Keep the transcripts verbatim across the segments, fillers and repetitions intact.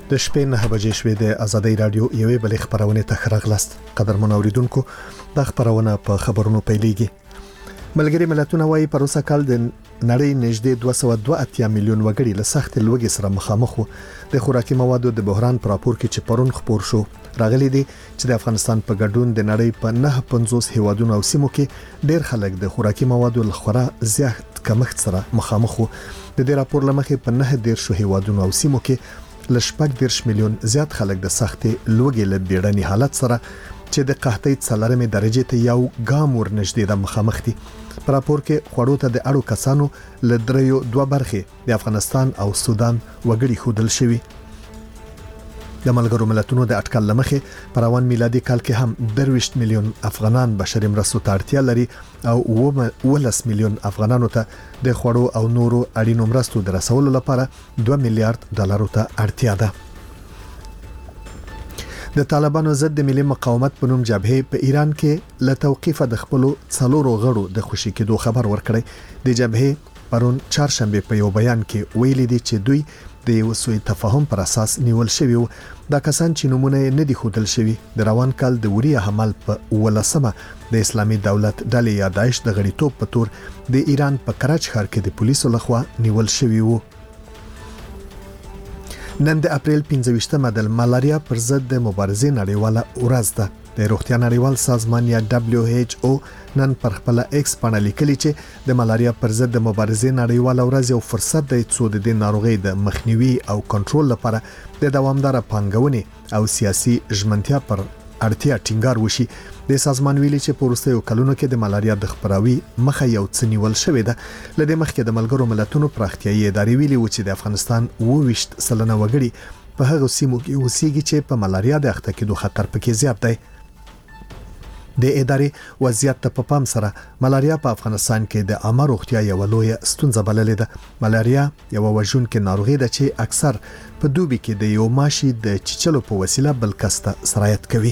د شپې نه بجې شوې د آزادۍ رادیو یوې بلې خبرونه ته خراغلاست. قدرمن اوریدونکو د خبرونه په خبرونو پیلېږي. ملګری ملتونه وايي په روسا کال د نړۍ نږدې دوه سوه دوه اتیا میلیون وګړي له سخت لوږې سره مخامخ وو. د خوراکي موادو د بحران پر راپور کې چې پرون خبر شو راغلي دي چې د افغانستان په ګډون د نړۍ په نه پنځوس هیوادونو او سیمو کې ډېر خلک د خوراکي موادو لخوا زیات کمښت سره مخامخ وو. د دې راپور لمخې په نه ډېر شو هیوادونو او سیمو کې لشپږ دیرش میلیون زیات خلک د سختې لوږې له بیړني حالت سره چې د قحطۍ څلورمې درجه ته یو ګام ورنږدې د مخامخ دي. په راپور کې خوړو ته د اړو کسانو له دریو دوه برخې د افغانستان او سودان وګړي خودل شوي. د ملګرو ملتونو د اټکل لمخې په روان میلادي کال کې هم درویشت میلیون افغانان بشري مرستو ته اړتیا لري او ولس میلیون افغانانو ته د خوړو او نورو اړینو مرستو د رسولو لپاره دوه میلیارډ ډالرو ته اړتیا ده. د طالبانو ضد د ملي مقاومت په نوم جبهه په ایران کې له توقيفه د خپل څلورو غړو د خوشي کېدو خبر ورکړی. د جبهه پرون چهارشنبه په یو بیان کې ویلي دي چې دوی د یو سوء تفاهم پر اساس نیول شوی وو. دا کسان چې نمونه نه دي خودل شوی د روان کال د وریه حمل په ولسمه د اسلامي دولت ډلې یا داعش د غړیتوب په تور د ایران په کراچ ښار کې د پولیسو لخوا نیول شوی وو. نن د اپریل پنځه ویشتمه د ملاریا پر ضد د مبارزې نړیواله ورځ ده. د روغتیا نړیوال سازمان یا دبليو ایچ او نن پر خپل ایکس باندې لیکلي چې د ملاریا پر ضد د مبارزې نړیواله ورځ یو فرصت دی چې د ناروغۍ د مخنیوي او کنټرول لپاره د دوامدار پانګونې او سیاسي ژمنتیا پر اړتیا ټینګار وشي. د سازمان ویلي چې په وروستیو کلونو کې د ملاریا د خپراوي مخه یو څه نیول شوې ده. لدې مخکې د ملګرو ملتونو پراختیايي ادارې ویلي و چې د افغانستان اووه ویشت سلنه وګړي په هغه سیمو کې اوسېږي چې په ملاریا د اخته کېدو خطر پکې زیات دی. د ادارې وضعیت ته په پام سره ملاریا په افغانستان کې د عامه روغتیا یو لوی ستونزه بللې ده. ملاریا یو وژونکې ناروغي ده چې اکثر په دوبي کې د یو ماشي د چیچلو په وسیله بل کس ته سرایت کوي.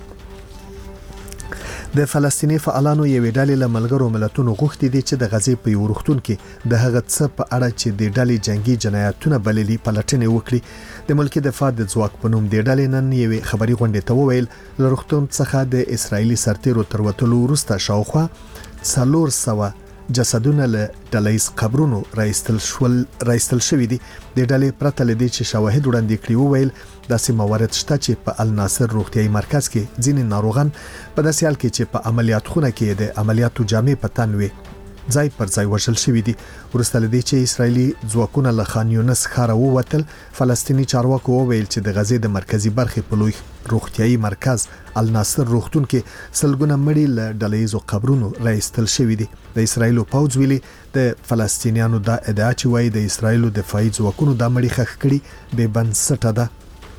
د فلسطیني فعالانو یوې ډلې له ملګرو ملتونو غوښتي دي چې د غزې په یو روغتون کې د هغه څه په اړه چې د ډلې جنگي جنایتونه بللي پلټنې وکړي. د ملکی دفاع د ځواک په نوم د ډلې نن یوې خبري غونډې ته وویل له روغتون څخه د اسرایلی سرتیرو تر وټلو وروسته شاوخوا څلور سوه جسدونه له ډلهیز قبرونو راایستل شول راایستل شوی دي. د ډلې پرته لدی چې شواهد وړاندې کړي وویل داسې موارد شته چې په الناصر روغتيایي مرکز کې ځینې ناروغان په داسې حال کې چې په عملیات خونه کې د عملیاتو جامې په تن وي ځای پر ځای وشل شوی دي. ورسته لدی چې اسرایلی ځواکونه له خان یونس ښار ووتل. فلسطینی چارواکو وویل چې د غزې د مرکزی برخې په لوی روغتيایي مرکز الناصر روغتون کې سلګونه مړي له ډلهیزو قبرونو راایستل شوی دي. د اسرایلو پوځ ویلي د فلسطینیانو د ادعا چې وایي د اسرایلو دفاعي ځواکونو د مړي خښ کړي به بنسټه ده.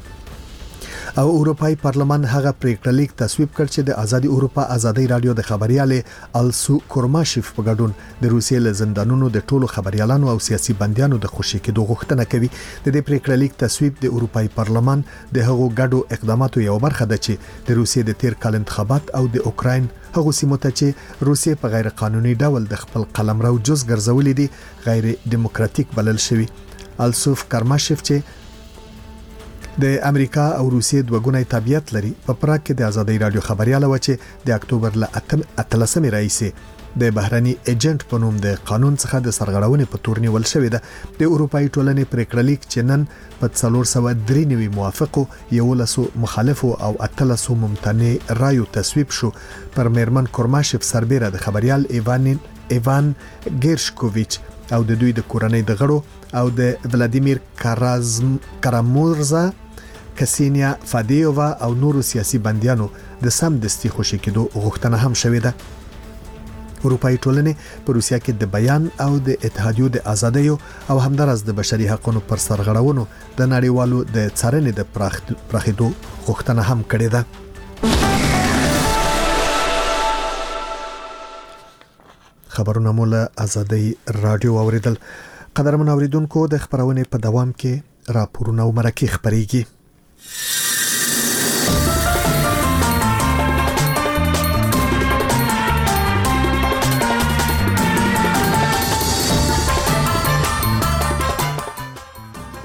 او اروپای پارلمان هغه پریکړه لیک تصویب کړ چې د ازادي اروپا ازادي رادیو د خبرياله السو کورماشف په ګډون د روسیې له زندانونو د ټولو خبريالانو او سیاسي بنديانو د خوشي کېدو غوښتنه کوي. د دې پریکړه لیک تصویب د اروپای پارلمان د هغو ګډو اقداماتو یو برخه ده چې د روسیې د تیر کال انتخابات او د اوکراین هغه سیمو ته چې روسیې په غیر قانوني ډول د خپل قلمرو جز ګرځولې دي غیر دیموکراتیک بلل شوی. السوف کارماشف چې د امریکا او روسیې دوه ګونی تابعیت لري په پراګ کې د ازادي رادیو خبرياله و چې د اکتوبر ل اتلسمې رئیس د بهرني ایجنټ په نوم د قانون څخه د سرغړونې په تور نیول شوی ده. د اروپאי ټولنې پریکړه لیک چې نن په څلور سوه درې نوي موافقو یولسو مخالفو او اتلسو ممتنع رایو تصویب شو. پر میرمن کورماشف سربېره د خبريال ایوان ایوان ګیرشکوویچ او د دوی د کورنۍ د غړو او د ولادیمیر کارازم کارامورزا کسینیا فادیووا او نورو سیاسي بنديانو د سم دستي خوشي کېدو غوښتنه هم شوې ده. اروپאי ټولنې په روسیا کې د بیان او د اتحادیو د ازادۍ او همدارس د بشري حقوقو پر سرغړونو د نړیوالو د څارنې د پراخېدو غوښتنه هم کړې ده. خبرونه مولا ازادۍ رادیو اوریدل. قدرمن اوریدونکو د خبرونې په دوام کې راپورونه او مرکه خبريږي.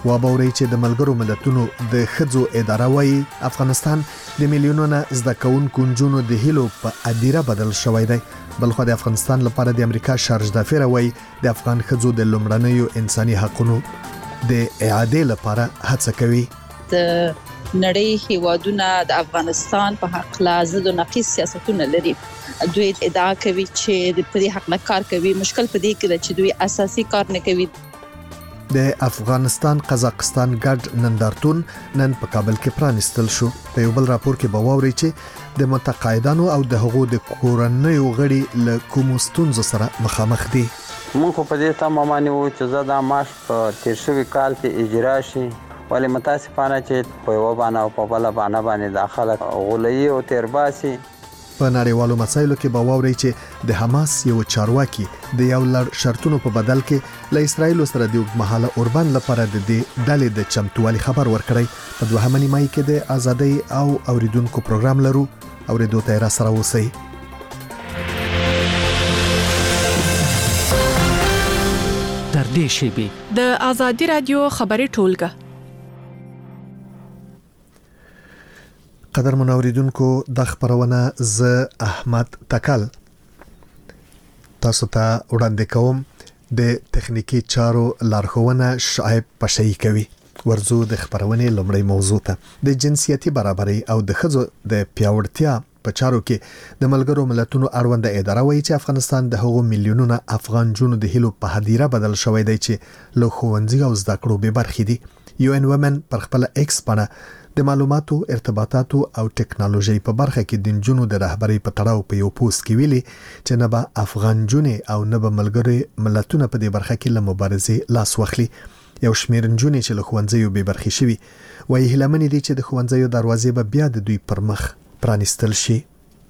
و باوري چې د ملګرو ملتونو د خځو اداره وايي افغانستان د میلیونونو زده کوونکو نجونو د هیلو په ادیره بدل شوی دی. بلخو د افغانستان لپاره د امریکا شارج دافیر وايي د افغان خځو د لومړنیو انساني حقوقو د اعاده لپاره هڅه کوي. د نړۍ هیوادونه د افغانستان په حق لازم د نقیص سیاستونه لري. دوی ادعا کوي چې د پدې حق نه کار کوي. مشکل په دې کې ده چې دوی اساسي کار نه کوي. د افغانستان قزاقستان ګډ نندارتون نن په کابل کې پرانستل شو. په یو بل راپور کې باوري چې د متقاعدانو او د حقوقو د کورنیو غړي له کوم ستونزو سره مخامخ دي. موږ په دې تمه مانو چې زه د معاش په تیر شوی کال کې اجرا شي، ولی متاسفانه چې په یو باندې او په بل باندې باندې داخله غولي او تیرباسي. په نړیوالو مسایلو کې باوري چې د حماس یو چارواکي د یو لړ شرطونو په بدل کې له اسرایل سره د اوږدمهاله اوربان لپاره د دې ډلې د چمتووالي خبر ورکړی. په دوهمه نیمایي کې د ازادۍ او اوریدونکو پروګرام لرو. اوریدو ته را سره اوسئ. تر دې شیبې د ازادي رادیو خبري ټولګه. قدر منوریدونکو د خبرونه ز احمد تکل تاسو ته وړاندې کوم. د تخنیکی چارو لارښوونه شعیب پشئی کوي. ورزو د خبرونه لومړی موضوع ته د جنسيتي برابرۍ او د ښځو د پیاوړتیا په چارو کې د ملګرو ملتونو اړوند اداره وایي چې افغانستان د هغو میلیونونو افغان جنونو د هیلو په هدیره بدل شوی دی چې له ښوونځي او زده کړو به برخې دي. یو ان ومن پر خپل ایکس باندې د معلوماتو ارتباطاتو او ټکنالوژي په برخه کې د جنونو د رهبرۍ په تړاو په یو پوسټ کې ویلي چې نه به افغان جنې او نه به ملګري ملتونه په دې برخه کې له مبارزې لاس واخلي. یو شمېر جنې چې له ښوونځیو به برخې شوي وایي هیلمن دي چې د ښوونځیو دروازې به بیا د دوی پر مخ پرانستل شي.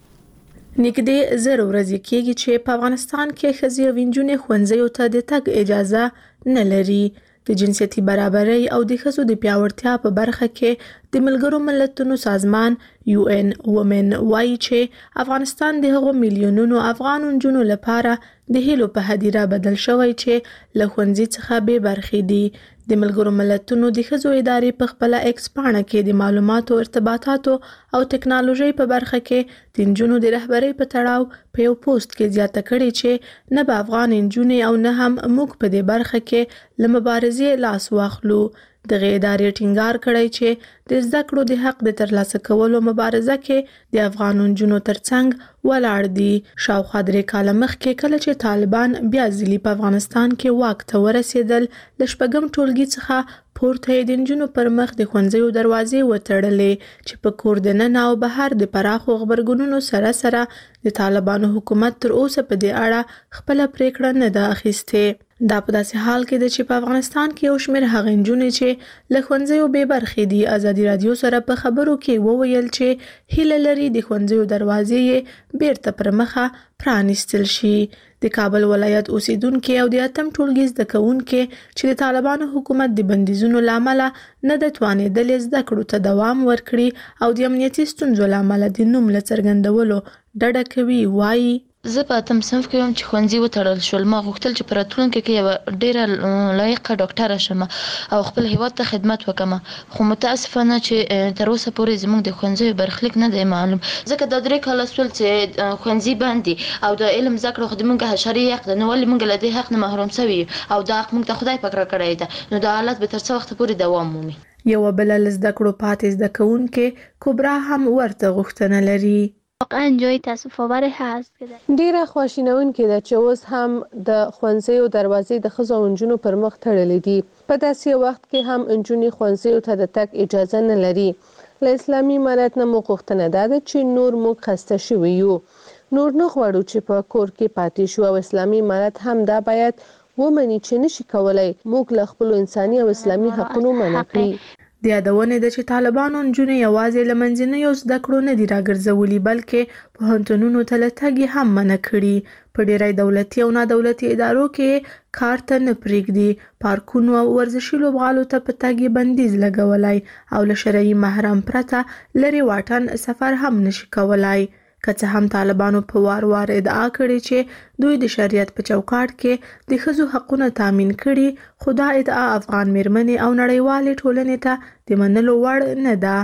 نګدې زر ورځې کېږي چې په افغانستان کې ښځې او نجونې ښوونځیو ته د تګ اجازه نه لري. د جنسيتي برابرۍ او د ښځو د پیاوړتیا په برخه کې د ملګرو ملتونو سازمان یو ان وومن وايي چې افغانستان د هغو میلیونونو افغان نجونو لپاره د هیلو په هدیره بدل شوی چې له ښوونځي څخه به برخې دي. د ملګرو ملتونو د ښځو ادارې په خپل ایکس پاڼه کې د معلوماتو ارتباطاتو او ټکنالوژي په برخه کې د نجونو د رهبرۍ په تړاو په یو پوسټ کې زیاته کړې چې نه به افغان نجونې او نه هم موږ په دې برخه کې له مبارزې لاس واخلو. دغه ادارې ټینګار کړی چې د زده کړو د حق د ترلاسه کولو مبارزه کې د افغان نجونو ترڅنګ ولاړ دي. شاوخوا درې کاله مخکې کله چې طالبان بیا ځلي په افغانستان کې واک ته ورسېدل له شپږم ټولګي څخه پورته د نجونو پر مخ د ښوونځیو دروازې وتړلې چې په کور دننه او بهر د پراخو خبرګونونو سره سره د طالبانو حکومت تر اوسه په دې اړه خپل پریکړه نه ده اخیستې. دا په داسې حال کې ده چې په افغانستان کې یو شمېر هغه نجونې چې له ښوونځیو بې برخې دي ازادي رادیو سره په خبرو کې وویل چې هیله لري د ښوونځیو دروازې یې بیرته پر مخه پرانیستل شي. د کابل ولایت اوسیدونکو او د اتم ټولګي زده کوونکو چې د طالبانو حکومت د بندیزونو لامل نه د توانېدل زده کړو ته دوام ورکړي او د امنیتي ستونزو لامل د نوم لڅرګندولو ډډه کوي. وایي زه په اتم صنف کې وم چې ښوونځي وتړل شول. ما غوښتل چې په راتلونکي کې یوه ډېره لایقه ډاکټره شم او خپل هیواد ته خدمت وکړم، خو متاسفانه چې تر اوسه پورې زموږ د ښوونځیو برخلیک نه دی معلوم، ځکه دا درې کاله شول چې ښوونځي بند دي او د علم زده کړه خو د موږ حشري حق ده، نو ولې موږ له دې حق نه محروم سوي او دا حق موږ ته خدای پاک راکړی ده، نو دا حالت به تر څه وخته پورې دوام مومي. یوه بله له زده کړو پاتې زده کوونکې کبرا هم ورته غوښتنه لري. واقعا جای تاسف آور هست که ډیره خواشینونکې ده چې اوس هم د ښوونځیو دروازې د ښځو او نجونو پر مخ تړلې دي. په داسې وخت کې هم نجونې ښوونځیو ته د تګ اجازه نه لري. له اسلامي امارت نه مو غوښتنه دا ده چې نور موږ خسته شوي یو، نور نه غواړو چې په کور کې پاتې شو او اسلامي امارت هم دا باید ومني چې نشي کولای موږ له خپلو انساني او اسلامي حقونو منع کړي. د یادونې ده چې طالبانو نجونې یوازې له منځنیو زده کړو نه دي راګرځولي بلکې پوهنتونونو ته له تګ یې هم منع کړي. په ډېری دولتي او نادولتي ادارو کې کار ته نه پرېږدي. پارکونو او ورزشي لوبغالو ته په تګ یې بندیز لګولی او له شرعي محرم پرته لرې واټن سفر هم نشي کولای. که څه هم طالبانو په وار وار ادعا کړې چې دوی د شریعت په چوکاټ کې د ښځو حقونه تامین کړي، خو دا ادعا افغان میرمنې او نړیوالې ټولنې ته د منلو وړ نه ده.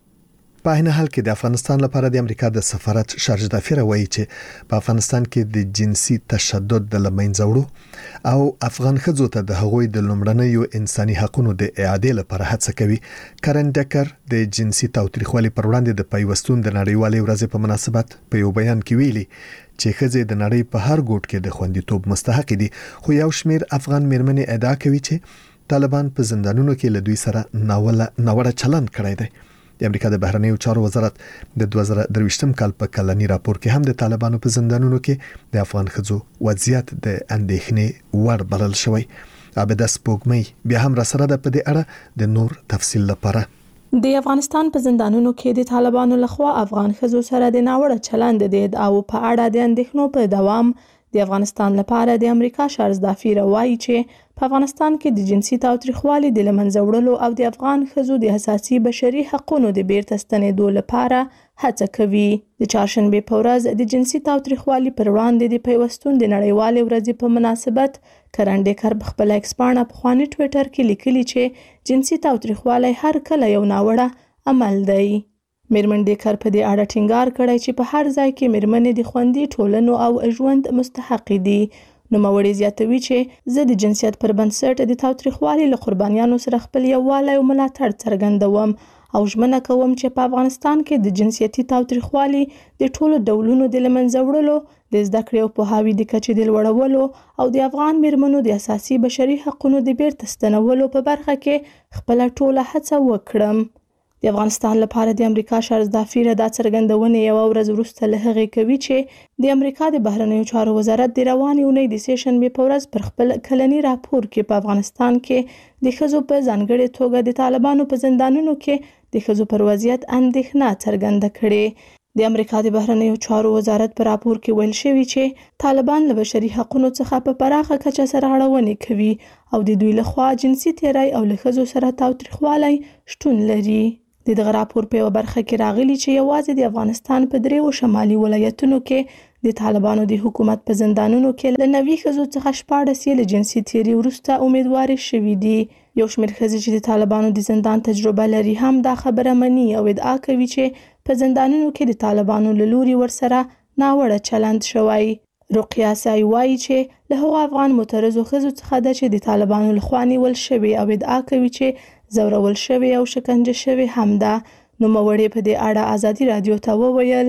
په هغه حال کې د افغانستان لپاره د امریکا د سفارت شارج دافیر وایي چې په افغانستان کې د جنسي تشدد د لمنځه وړو او افغان ښځو ته د هغوی د لومړنیو انساني حقوقو د اعادې لپاره هڅه کوي. کرن ډکر د جنسي تاوتریخوالي پر وړاندې د پیوستون د نړیوالې ورځې په مناسبت په یو بیان کې ویلي چې ښځې د نړۍ په هر ګوټ کې د خوندیتوب مستحق دي، خو یو شمېر افغان میرمنې ادعا کوي چې طالبان په زندانونو کې له دوی سره ناوړه ناوړه چلند کړی دی. د امریکا د بهرنیو چارو وزارت د دوه زره درویشتم کال په کلنی راپور کې هم د طالبانو په زندانونو کې د افغان ښځو وضعیت د اندېښنې وړ بلل شوی. عابده سپوږمۍ بیا هم را سره ده په دې اړه د نور تفصیل لپاره. د افغانستان په زندانونو کې د طالبانو لخوا افغان ښځو سره د ناوړه چلند د ادعاو په اړه د اندېښنو په دوام د افغانستان لپاره د امریکا شارج دافیر وایي چې په افغانستان کې د جنسي تاوتریخوالي د لمنځه وړلو او د افغان ښځو د اساسي بشري حقوقو د بیرته ستنېدو لپاره هڅه کوي. د چهارشنبې په ورځ د جنسي تاوتریخوالي پر وړاندې د پیوستون د نړیوالې ورځې په مناسبت کرن ډکر په خپل ایکس پاڼه په خواني ټویټر کې لیکلي چې جنسي تاوتریخوالی هر کله یو ناوړه عمل دی. میرمن ډکر په دې اړه ټینګار کړی چې په هر ځای کې میرمنې د خوندي ټولنو او ژوند مستحق دي. نوموړی زیاتوي چې زه د جنسیت پر بنسټ د تاوتریخوالي له قربانیانو سره خپل یووالی او ملاتړ څرګندوم او ژمنه کوم چې په افغانستان کې د جنسیتي تاوتریخوالي د ټولو ډولونو د لمنځه وړلو، د زده کړې او پوهاوي د کچې د لوړولو او د افغان میرمنو د اساسي بشري حقوقو د بیرته ستنولو په برخه کې خپل ټوله هڅه وکړم. د افغانستان لپاره د امریکا شارج دافیر دا څرګندونه یو ورځ وروسته له هغې کوي چې د امریکا د بهرنیو چارو وزارت د روانې اونۍ د سې شنبې په ورځ پر خپل کلنی راپور کې په افغانستان کې د ښځو په ځانګړې توګه د طالبانو په زندانونو کې د ښځو پر وضعیت اندېښنه څرګنده کړې. د امریکا د بهرنیو چارو وزارت په راپور کې ویل شوی چې طالبان له بشري حقوقو څخه په پراخه کچه سرغړونې کوي او د دوی لخوا جنسي تیری او له ښځو سره تاوتریخوالی شتون لري. د دغه راپور په یو برخه کې راغلي چې یوازې د افغانستان په دریو شمالي ولایتونو کې د طالبانو د حکومت په زندانونو کې له نوي ښځو څخه شپاړس یې له جنسي تیري وروسته امیدوارې شوي دي. یو شمېر ښځې چې د طالبانو د زندان تجربه لري هم دا خبره مني او ادعا کوي چې په زندانونو کې د طالبانو له لوري ورسره ناوړه چلند شوی. رقیه سای وایي چې له هغو افغان معترضو ښځو څخه ده چې د طالبانو لخوا نیول شوي او ادعا کوي چې زورول شوی او شکنجه شوی هم ده. نوموړی په دې اړه ازادي رادیو ته وویل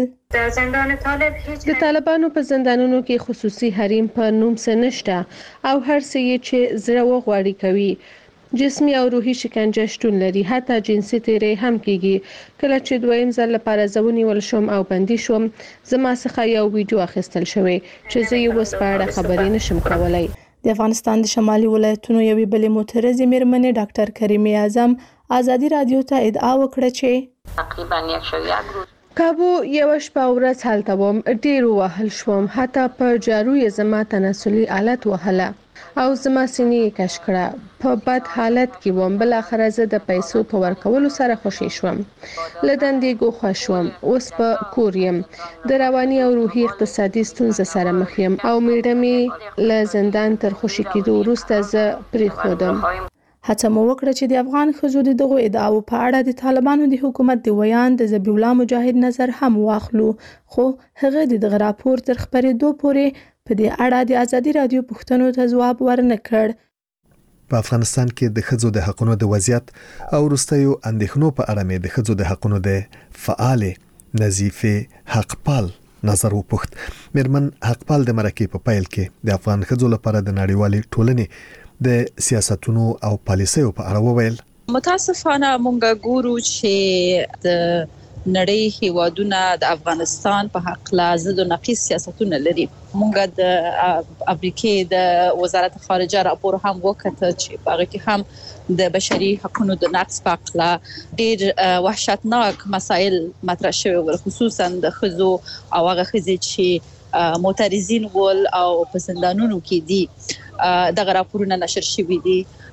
د طالبانو په زندانونو کې خصوصي حریم په نوم څه نشته او هر څه یې چې زړه وغواړي کوي. جسمي او روحي شکنجه شتون لري، حتی جنسي تیری هم کیږي. کله چې دویم ځل لپاره زه ونیول شوم او بندي شوم، زما څخه یو ویډیو اخیستل شوی چې زه یې اوس په اړه خبرې نشم کولای. د افغانستان د شمالي ولایتونو یوې بلې معترضې میرمنې ډاکټر کریمې اعظم ازادي رادیو ته ادعا وکړه چې تقریبا یک شو یک روز کابو یو شپه ورځ هلته وم، ډیر وهل شوم، حتی په جارو یې زما تناسلي آلت وهله او زما سینې کش کړه. په بد حالت کې وم. بل اخر زه د پیسو په ورکولو سره خوشی شوم، له دندې ګوښه شوم. اوس په کور یم، د رواني او روحي اقتصادي ستونزې سره مخ یم او میړه مې له زندان تر خوشی کېدو وروسته زه پرېښودم. هڅه مو وکړه چې د افغان ښځو د دغو ادعاو په اړه د طالبانو د حکومت د ویان د ذبیح الله مجاهد نظر هم واخلو، خو هغه د دغه راپور تر خپرېدو پورې په دې اړه د ازادي رادیو پوښتنو ته ځواب ورنه کړ. په افغانستان کې د ښځو د حقوقو د وضعیت او وروستیو اندېښنو په اړه مې د ښځو د حقوقو د فعال نظیفه حقپال نظر وپوښت. میرمن حقپال د مرکې په پیل کې د افغان ښځو لپاره د نړیوالې ټولنې د سیاستونو او پالیسیو په اړه وویل. متاسفانه مونږ ګورو چې د نړۍ هیوادونه د افغانستان په حق لازم او نقیص سیاستونه لري. مونږ د امریکای د وزارت خارجه راپور هم وکړ چې هغه کې هم د بشري حقوقو د نقض په اړه ډېر وحشتناک مسایل مطرح شوي ول، خصوصا د ښځو او هغه ښځې چې معترضین ول او په زندانونو کې دي. دغه راپورونه نشر شوي دي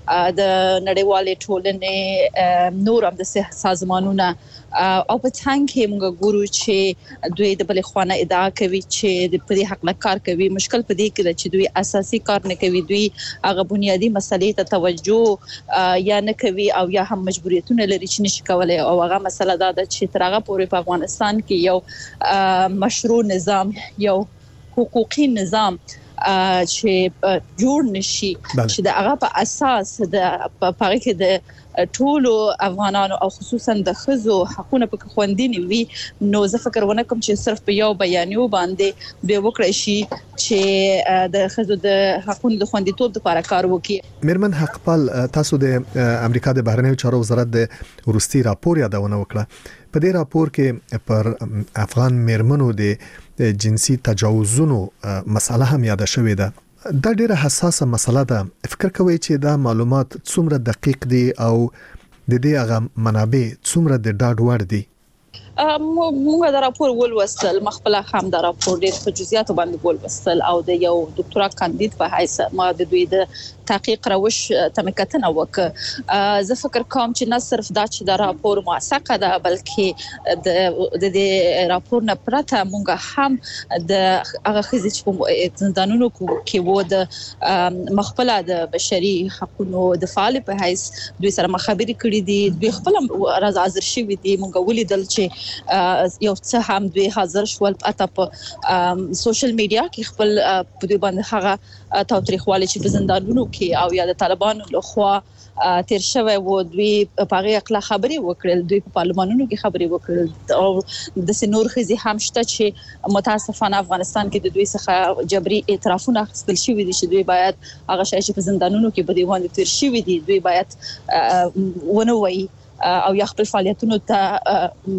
د نړیوالې ټولنې نور هم د سازمانونو او په څنګه کې موږ ګورو چې دوی د بل خوانه ادعا کوي چې د پرې حق نه کار کوي. مشکل په دې کې چې دوی اساسي کار نه کوي، دوی هغه بنیادی مسلې ته توجه یا نه کوي او یا هم مجبوریتونه لري چې نشي کولای. او هغه مسله دا ده چې تر هغه پورې په افغانستان کې یو مشروع نظام، یو حقوقي نظام چې جوړ نشي چې د هغه په اساس د پاره کې د ټولو افغانانو او خصوصا د خزو حقونه په خوندینی وي، نو زه فکر ونه کوم چې صرف په یو بیانیو باندې به وکړي شي چې د خزو د حقونو د خوندیتوب لپاره کار وکړي. میرمن حقپال، تاسو د امریکا د بهرنیو چارو وزارت د ورستي راپور یادونه وکړه. په دې راپور کې پر افغان میرمنو د جنسي تجاوزونو مسله هم یاد شوې ده. دا ډیره حساسه مسله ده. فکر کوئ چې دا معلومات څومره دقیق دي او د دې هغه منابع څومره د ډاډ وړ دي؟ موږ دا راپور ولوستل، مخبل هم دا راپور ډېر په جزئیاتو باندې ولوستل او د یو ډاکټرا کاندید په حیث ما د دوی د تحقیق روش تمکتنه وکړه. زه فکر کوم چې نه صرف دا چې دا راپور موثقه ده، بلکې د د راپور نه پرته موږ هم د هغه خزې چې په زندانونو کې وو د مخبل د بشري حقوقو د فعال په حیث دوی سره مخابري کړې دي، دوی خپل راز حاضر شوي دي. موږ ولیدل چې یو څه هم دوی حاضر شول اته په سوشل میډیا کې خپل په دوی باندې هغه تاوتریخوالی چې په زندانونو کې او یا د طالبانو لخوا تیر شوی وو، دوی په هغه اخلا خبري وکړل، دوی په پارلمانونو کې خبري وکړل او د سنور خزي هم شته چې متاسفانه افغانستان کې د دوی څخه جبري اعترافونه اخیستل شوی دي چې دوی باید هغه شای چې په زندانونو کې په دیوان تیر شوی دي دوی باید ونه وایي او یا خپل فعالیتونو ته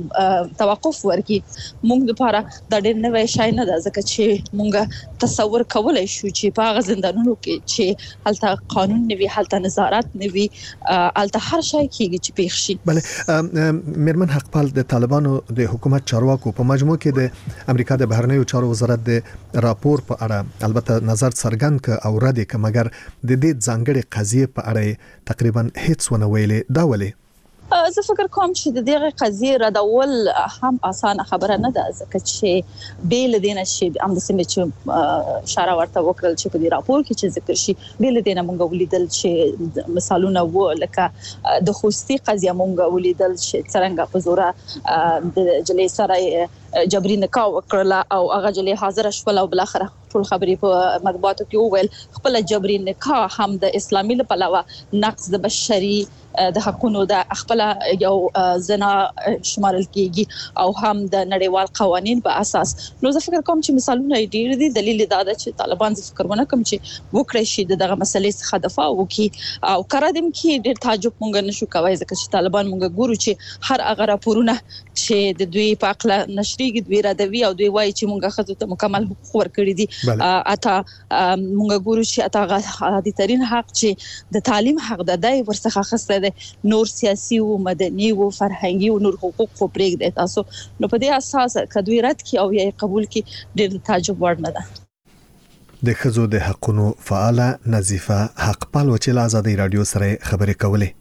توقف ورکړي. موږ لپاره دا ډېر نوې شای نه ده، ځکه چې موږ تصور کولای شو چې په هغه زندانونو کې چې هلته قانون نه وي، هلته نظارت نه وي، هلته هر شای کېږي چې پیښ شي. بله میرمن حقپال، د طالبانو د حکومت چارواکو په مجموع کې د امریکا د بهرنیو چارو وزارت د راپور په اړه البته نظر څرګند ک او رد ک، مګر د دې ځانګړي قضیه په اړه تقریبا هیڅ ونه ویلې. دا ولې؟ زه فکر کوم چې د دغه قضیه ردول هم اسانه خبره نه ده، ځکه چې بیل دینه شي هم د سیمه چې اشاره ورته وکړل چې په دې راپور کې چې ذکر شي، بیل دینه مونږ ولیدل چې مثالونه و لکه د خوستي قضیه مونږ ولیدل چې څنګه په زوره د جلې سره جبري نکاح وکړه او هغه جلې حاضر شول او بل اخر ټول خبرې په مطبوعاتو کې وویل خپل جبري نکاح هم د اسلامي لپاره نقض د بشري د حقونو د خپل یو زنا شمارل کیږي او هم د نړیوال قوانین په اساس. نو زه فکر کوم چې مثالونه ډیر دي. دلیل دا ده چې طالبان زه فکر ونه کوم چې وکړي شي دغه مسلې څخه دفاع وکړي او کارادم کې ډیر تعجب مونږ نشو کوي، ځکه چې طالبان مونږ ګورو چې هر هغه راپورونه چې د دوی په اړه نشریږي دوی راډوي او دوی وایي چې مونږ خزو ته مکمل حقوق ورکړي دي. اته مونږ ګورو چې اته عادي ترين حق چې د تعلیم حق د دای ورڅخه خسته نور سیاسي او مدني او فرهنګي او نور حقوق خو پرېږ دي تاسو. نو په دې اساس کدوې رد کی او یا قبول کی ډېر تعجب وړ نه ده. د خزو د حقونو فعاله نظیفه حقپال وچې له آزادۍ رادیو سره خبرې کولې.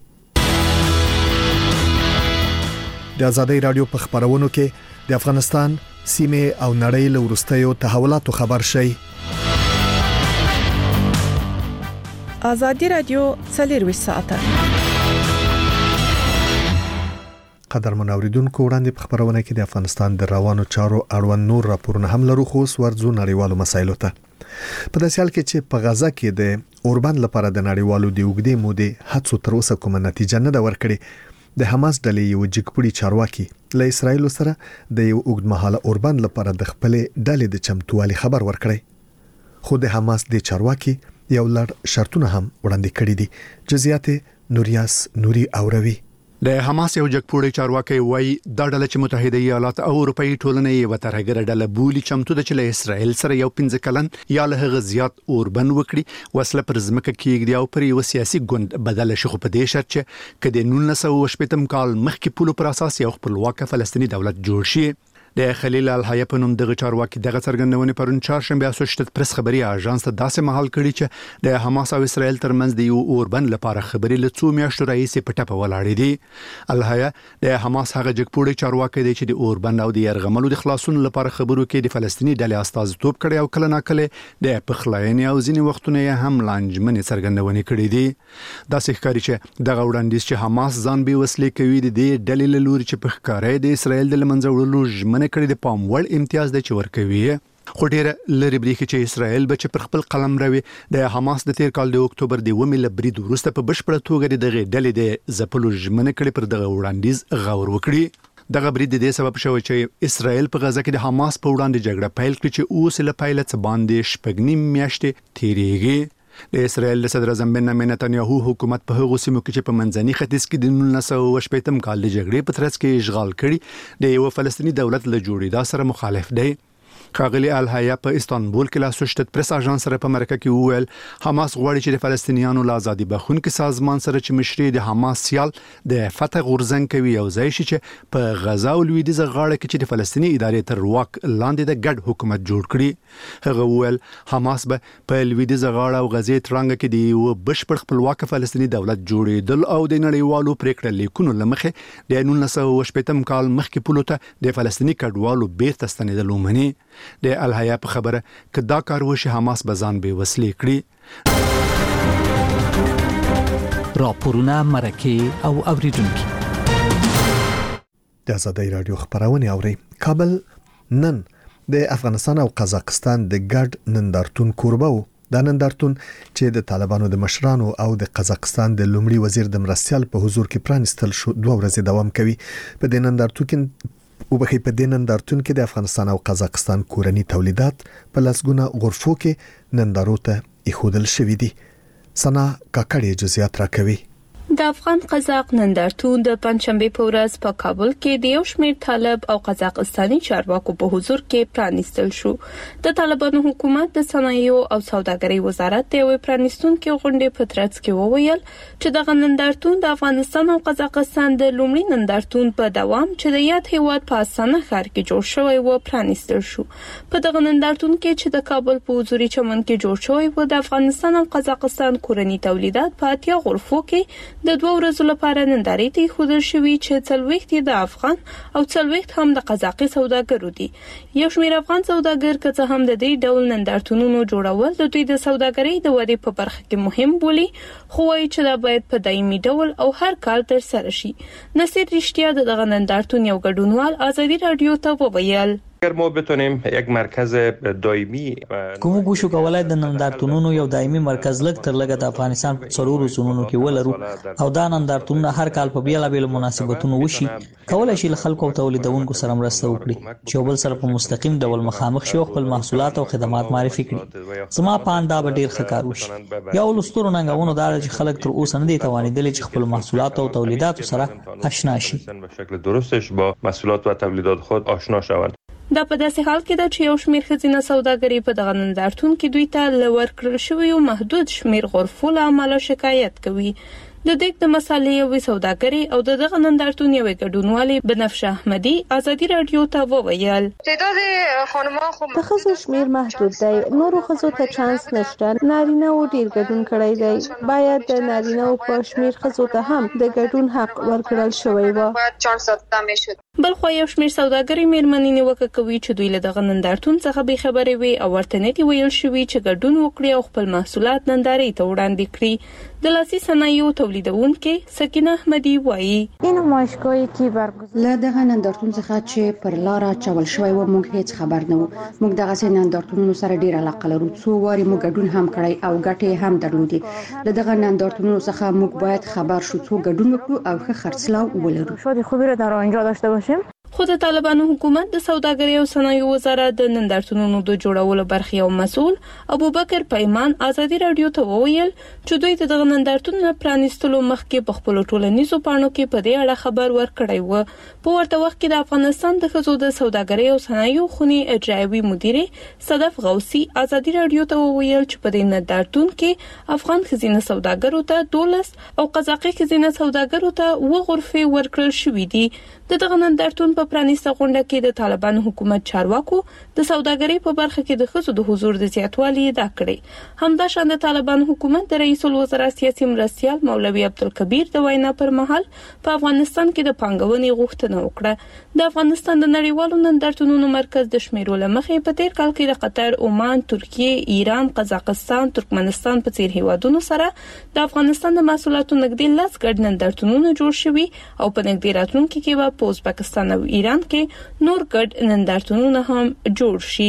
د آزادۍ رادیو په خبرونو کې د افغانستان سیمه او نړۍ له وروستیو تحولاتو خبر شي. آزادۍ رادیو څلور ساعته قدر منوریدونکو وړاندې په خبرونه کې د افغانستان د روانو چارو اړوند نور راپورونه هم لرو، خو ورځو نړیوالو مسایلو ته. په داسې حال کې چې په غزا کې د اوربند لپاره د نړیوالو د اوږدې مودې هڅو تر اوسه کومه نتیجه نه ده ورکړې، د حماس ډلې یو جګپړي چارواکي له اسرایل سره د یو اوږدمهاله اوربند لپاره د خپل ډلې د چمتووالي خبر ورکړی، خو د حماس د چارواکي یو لړ شرطونه هم وړاندې کړي دي. جزئیات نوریاس نوري اوروي. د حماس یو جګپوړی چارواکي وایي دا ډله چې متحده ایالات او اروپאי ټولنې یو ترهګر ډله بولی چمتو د چله اسرائیل سره یو پنځه کلن یا له غزيات اوربن وکړي وسله پر ځمکه کېږي او پر یو سیاسي ګوند بدل شي، خو په دې شرط چې کله نولس سوه شپږم کال مخکې پولو پر اساس یو خپلواک فلسطینی دولت جوړ شي. د خلیل الحیا په نوم دغه چارواکي دغه څرګندونه پرون چهارشنبه اسوسییټډ پریس خبري اژانس ته داسې مهال کړي چې د حماس او اسرائیل ترمنځ د یو اوربند لپاره خبري له څو میاشتو راهیسې په ټپه ولاړې دي. الحیا د حماس هغه جګپوړي چارواکي دی چې د اوربند او د يرغملو د خلاصون لپاره خبرو کې د فلسطیني ډلې استازیتوب کړي او کله ناکله د پخلاینې او ځینې وختونه هم لانجمنې څرګندونه کړي دي. دا ښکاري چې دغه وړاندیز چې حماس ځان به وسلې کوي د دې ډلې له لوري چې په ښکارې د اسرائیل د لمنځه وړلو ژمنه کړې د پام وړ امتیاز د چور کوي. خو ډیره لری بریخي چې اسرائیل به چې پر خپل قلم راوي د حماس د تیر کال د اکتوبر د ومه لبرید وروسته په بشپړه توګه د ډلې د زپلو ژمنه کړې پر دغه وړاندیز غور وکړي. دغه برید د دې سبب شوی چې اسرائیل په غزه کې د حماس په وړاندې جګړه پیل کړي چې اوس له پیله څخه باندې شپږنیم میاشتې تیریږي. د اسرائیل د صدر اعظم بنیامین نتنیاهو حکومت په هغو سیمو کې چې په منځني ختیځ کې د نولس سوه شپږم کال د جګړې په ترڅ کې اشغال کړي د یو فلسطیني دولت له جوړېدا سره مخالف دی. ښاغلي الحیا په استانبول کې له اسوسییټډ پریس اژانس سره په مرکه کې وویل حماس غواړي چې د فلسطینیانو له ازادي بخښونکو سازمان سره چې مشري د حماس سیال د فتح غورځنګ کوي او ځای شي چې په غزا او لویدیځ غاړه کې چې د فلسطیني ادارې تر واک لاندې د ګډ حکومت جوړ کړي. هغه وویل حماس به په لویدیځ غاړه او غزې ترانګ کې د یو بشپړ خپلواک فلسطیني دولت جوړېدل او د نړیوالو پریکړه لیکونو لمخې د نولس سوه شپږم کال مخکې پولته د فلسطیني کډوالو بیرته ستنېدل ومني. د الحیا په خبره ک دا کار وشي حماس بزان به وسلې کړي. راپورونه مرکه او اوریدونکو د آزادۍ رادیو خبرونه اوري. کابل نن د افغانستان او قزاقستان د ګډ نندارتون کوربه و. دا نندارتون چې د طالبانو د مشرانو او د قزاقستان د لومړي وزیر د مرستيال په حضور کې پرانستل شو دوه ورځې دوام کوي. په دې نندارتون کې او په کې په دې نندارتون کې د افغانستان او قزاقستان کورني تولیدات په لاسګونه غرفو کې نندارو ته ایښودل شوې دي. سنا کاکړې جزئیات راکوي. د افغان قزاق نندارتون د پنځشنبه په ورځ په کابل کې د یو شمېر طالب او قزاقستاني چارواکو په حضور کې پرانستل شو. د طالبانو حکومت د صنایعو او سوداګرۍ وزارت د یو پرانستونکو غونډې په ترڅ کې وویل چې د نندارتون د افغانستان او قزاقستان د لومړي نندارتون په دوام چې د یاد هیواد په اسانه ښار کې جوړ شوی و پرانستل شو. په دغه نندارتون کې چې د کابل په حضوري چمن کې جوړ شوی و د افغانستان او قزاقستان کورني تولیدات په اتیا غرفو کې د دوه ورځې لپاره نندارې ته خودل شوی چې څلويخت د افغان او څلويخت هم د قزاقي سوداګرو دي. یو شمېر افغان سوداګر که هم د دې ډول نندارتونونو جوړول د دوی د سوداګرۍ د ودې په برخه کې مهم بولي خو وايي چې دا باید په دایمي ډول او هر کال تر سره شي. نصیر رښتیا دغه نندارتون یو ګډونوال آزادی رادیو ته وویل اگر ما بتونیم یک مرکز دائمی کوم کوشش کولای د نندارتونونو یو دایمي مرکز لګ تر لګ د افغانستان په څلورو زونونو کې ولرو او دا نندارتونونه هر کال په بیلابېلو مناسبتونو وشي کولای شي خلکو او تولیدونکو سره مرسته وکړي چې بل سره په مستقیم ډول مخامخ شي او خپل محصولات او خدمات معرفي کړي. زما پاندا به ډیر ښه کار وشي. یو لستور ننګونو دا چې خلک تر اوسه نه دي توانیدل چې خپل محصولات او تولیدات سره آشنا شي په شکل درستش با محصولات و تولیدات خود آشنا شوند. دا په داسې حال کې ده چې یو شمېر ښځینه سوداګري په دغه نندارتون کې دوی ته لور کړل شوی او محدود شمېر غرفو له امله شکایت کوي. د دې د مسالې او سوداګري او دغه نندارتون یو ګډونوالي بنفشه احمدي آزادی رادیو ته وویل تعداد خانم‌ها خو د خزو شمیر محدود دی. نورو خزو ته چانس نشته. نارینه و ډیر ګډون کړی دی. باید د نارینه او په شمیر خزو ته هم د ګډون حق ورکړل شوی و. بل خو یو شمیر سوداګري میرمنې نیوکه کوي چې دوی له دغه نندارتون څخه به خبرې وي او ورته نه دی ویل شوی چې ګډون وکړي او خپل محصولات نندارې ته وړاندې کړي. د لاسي صنایعو تولیدونکو سکینه احمدي وایي این نمایشگاهی که برگزار له دغه نندارتون څخه چې پر لار چول شوی و موږ هیڅ خبر نه وو. موږ دغه سي نندارتونونو سره ډیر علاقه لرو. څو واري موږ ګډون هم کړی او ګټه هم درلودي. له دغه نندارتونونو څخه موږ باید خبر شو څو ګډون وکړو او ښه خرڅلاو ولرو. شاید خوبی را در آنجا داشته باشیم. خود طالبانو حکومت د سوداګرۍ او صنایعو وزارت د نندارتونونو د جوړولو برخې او مسؤل ابوبکر پیمان آزادی رادیو ته وویل چې دوی د دغه نندارتونونو پرانیستلو مخکې په خپل ټولنیزو پاڼو کې په دې اړه خبر ورکړی و. په ورته وخت کې د افغانستان د ښځو د سوداګرۍ او صنایعو خونې اجرایوي مدیره صدف غوثي آزادی رادیو ته وویل چې په دې نندارتون کې افغان ښځینه سوداګرو ته دولس او قزاقي ښځینه سوداګرو ته و غرفې ورکړل شوې دي. د دغه نندارتون په په پرانیسته غونډه کې د طالبانو حکومت چارواکو د سوداګرۍ په برخه کې د ښځو د حضور د زیاتوالي ادعا کړې. همداشان د طالبانو حکومت د رئیس الوزرا سیاسي مرستیال مولوي عبدالکبیر د وینا پر مهال په افغانستان کې د پانګونې غوښتنه وکړه. د افغانستان د نړیوالو نندارتونونو مرکز د شمیرو لمخې په تیر کال کې د قطر، عمان، ترکیه، ایران، قزاقستان، ترکمنستان په څیر هیوادونو سره د افغانستان د محصولاتو نږدې لس ګډ نندارتونونه جوړ شوي او په نږدې راتلونکي کې به په ازبکستان او ایران کې نور ګډ نندارتونونه هم جوړ شي.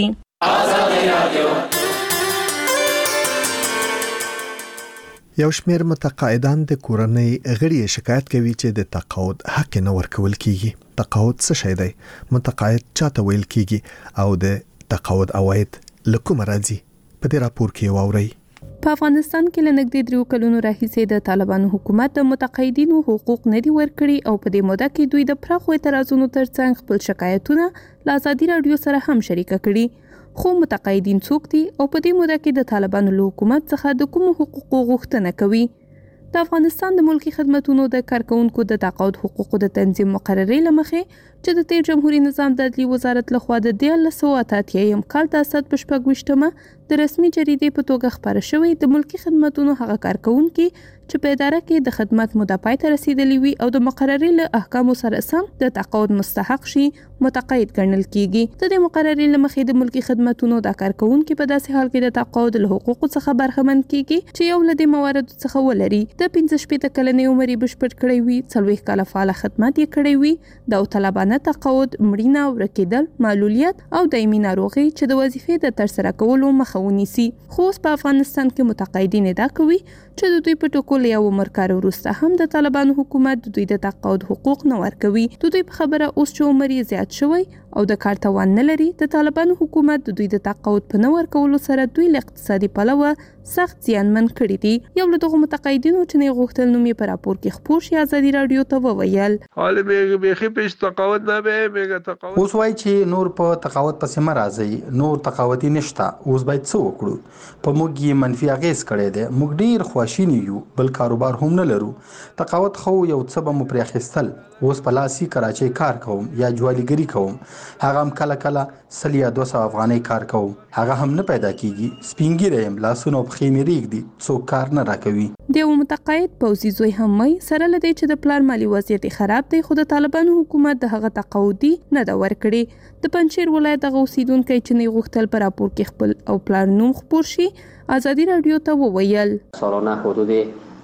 یو شمېر متقاعدان د کورنۍ غړي شکایت کوي چې د تقاعد حق نه ورکول کیږي. تقاعد څه شی دی؟ متقاعد چاته ویل کیږي او د تقاعد عواید لکه مرضی په دې راپور کې واوري. په افغانستان کې لنګدې درو کلونو راهیسې د طالبانو حکومت د متقاعدینو حقوق نه دی ورکړي او په دې موده کې دوی د پراخو اعتراضونو ترڅنګ خپل شکایتونه له ازادي رادیو سره هم شریک کړي. خو متقاعدین څوک دي او په دې موده کې د طالبانو له حکومت څخه د کوم حقوقو غوښتنه کوي؟ د افغانستان د ملکی خدماتو د کارکونکو د تقاعد حقوقو د تنظیم مقررې لمخې چې د تیر جمهوریت نظام د عدلي وزارت لخوا د دیارلس سوه اته اتیا کال د اسد په شپږ ویشتمه د رسمي جریدې په توګه خبره شوې د ملکی خدماتو هغه کارکونکو چې په اداره کې د خدمات موده پای ته رسیدلی وي او د مقررې له احکامو سره سم د تقاعد مستحق شي متقاعد ګڼل کیږي. د دې مقررې لمخې د ملکی خدماتو د کارکونکو په داسې حال کې د تقاعد له حقوقو څخه برخمن کیږي چې یو له دې موارد څخه ولري د پنځه شپږ کلنې عمر بشپړ کړی وي، څلوېښت کاله فعال خدمت یې کړی وي، د طالبانه تقاعد، مړینه، ورکیدل، معلولیت او دایمي ناروغي چې د وظیفې د ترسره کولو مخه ونیسي. خو په افغانستان کې متقاعدین ادعا کوي چې د دوی په ټاکلو یو عمر کار وروسته هم د طالبانو حکومت د دوی د تقاعد حقوق نه ورکوي. د دوی په خبره اوس چې عمر یې زیات شوی او د کار توان نه لري، د طالبانو حکومت د دوی د تقاعد په نه ورکولو سره دوی له اقتصادي پلوه سخت زیانمن کړي دي. یو له دغه متقاعدینو چې نه غوښتل نوم یې په راپور کې خپور شي ازادي رادیو ته وویل حال به به پیش تقاعد نه به میگه تقاعد اوس وای چې نور په تقاعد پسې مرাজি نور تقاعدي نشته، اوس باید څه وکړو؟ په موږ یې منفي اغیز کړی دی، موږ ډیر خواشینی یو، بل کاروبار هم نه لرو. تقاعد خو یو څه به مو پرې اخیستل، اوس په لاسي کراچۍ کار کوم یا جوالیګری کوم، هغه هم کله کله سل یا دوه سوه افغانۍ کار کوم، هغه هم نه پیدا کیږي. سپینګیری یم، لاسونه او پښې مې ریږدي، څوک کار نه راکوي. د یو متقاعد پوځي زوی هم وایي سره له دې چې د پلار مالی وضعیت خراب دی، خو د طالبانو حکومت د هغه تقاعدي نه دا ورکړي. د پنجشیر ولایت دغه اوسیدونکو چې نه غوښتل پر راپور کې خپل او پلار نوم خپور شي ازادي رادیو ته وویل سالانه حدود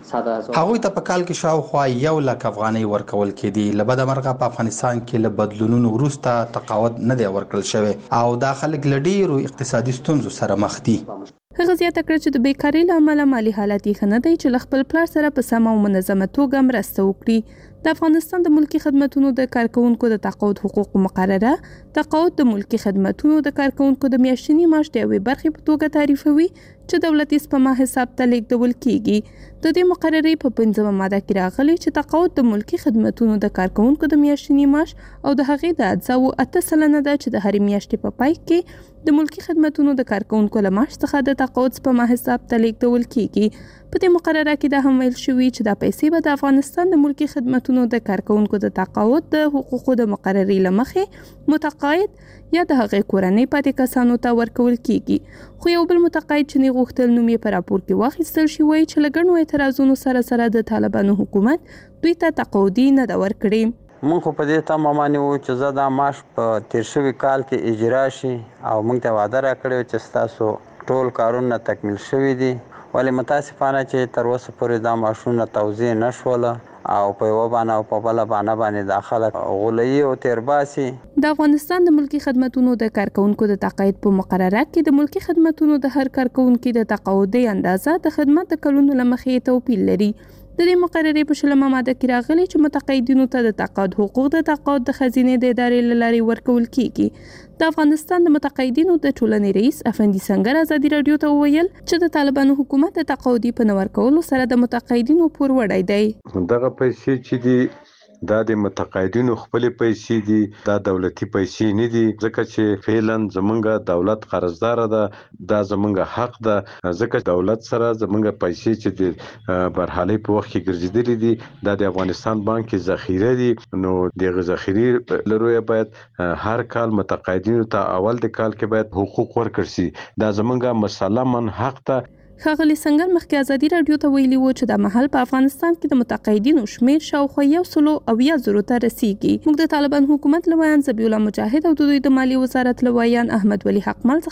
هغوی ته په کال کې شاوخوا یو لک افغانۍ ورکول کېدي. له بده مرغه په افغانستان کې له بدلونونو وروسته تقاعد نه دی ورکړل شوی او دا خلک له ډېرو اقتصادي ستونزو سره مخ دي. هغه زیاته کړه چې د بیکارۍ له امله مالي حالت یې ښه نه دی چې له خپل پلار سره په سمه او منظمه توګه مرسته وکړي. د افغانستان د ملکی خدماتو د کارکونکو د تقاعد حقوق مقرره تقاعد د ملکی خدماتو د کارکونکو د میاشتني معاش د یوې برخې په توګه تعریفوي چې دولتي سپما حساب ته لیږدول کیږي. د دې مقررې په پنځمه ماده کې راغلي چې تقاعد د ملکی خدماتو د کارکونکو د میاشتني معاش او د هغې د اجزاو اته سلنه ده چې د هرې میاشتې په پای کې د ملکی خدماتو د کارکونکو له معاش څخه د تقاعد سپما حساب ته لیږدول کیږي. په دې مقرره کې دا هم ویل شوی چې دا پیسې به د افغانستان د ملکی خدماتو د کارکونکو د تقاعد د حقوقو د مقررې لمخې متقاعد یا د هغې کورنۍ پاتې کسانو ته ورکول کیږي. خو یو بل متقاعد چې نه غوښتل نوم یې په راپور کې واخیستل شي وایي چې له ګڼو اعتراضونو سره سره د طالبانو حکومت دوی ته تقاعدي نه ده ورکړې. مونږ خو په دې تمه باندې وو چې زه دا معاش په تیر شوي کال کې اجرا شي او مونږ ته وعده راکړې چې ستاسو ټول کارونه تکمیل شوي دي، ولې متاسفانه چې تر اوسه پورې دا معاشونه توزیع نه شوله او په یوه بانه او په بله بانه باندې دا خلک غولوي او تیرباسي. د افغانستان د ملکی خدماتو د کارکونکو د تقاعد په مقرره کې د ملکی خدماتو د هر کارکونکو د تقاعدي اندازه د خدمت د کلونو لمخې توپیر لري. د دې مقررې په شلمه ماده کې راغلي چې متقاعدینو ته د تقاعد حقوق د تقاعد د خزینې د ادارې له لارې ورکول کیږي. د افغانستان د متقاعدینو د ټولنې رئیس افندي سنگر ازادي رادیو ته وویل چې د طالبانو حکومت د تقاعدي په نه ورکولو سره د متقاعدینو پور وړی دی. دغه پیسې چې دي دا د متقاعدینو خپل پیسې دي، دا دولتي پیسې نه دي، ځکه چې فعلا زمونږ دولت قرضدار ده، دا زمونږ حق ده، ځکه دولت سره زمونږ پیسې چې د برحالي په وخت کې ګرځېدلې دي دا د افغانستان بانک کې ذخیره دي، نو د ذخیره لروي باید هر کال متقاعدینو ته اول د کال کې باید حقوق ورکړي شي، دا زمونږ مسلمن حق ته. ښاغلي سنگر مخکې ازادي رادیو ته ویلي وو چې د محل په افغانستان کې د متقاعدینو شمیر شاوخوا یو سلو او یا زرو ته رسیږي. موږ د طالبان حکومت لویان ذبیح الله مجاهد او د دوی د مالی وزارت لویان احمد ولی حقمل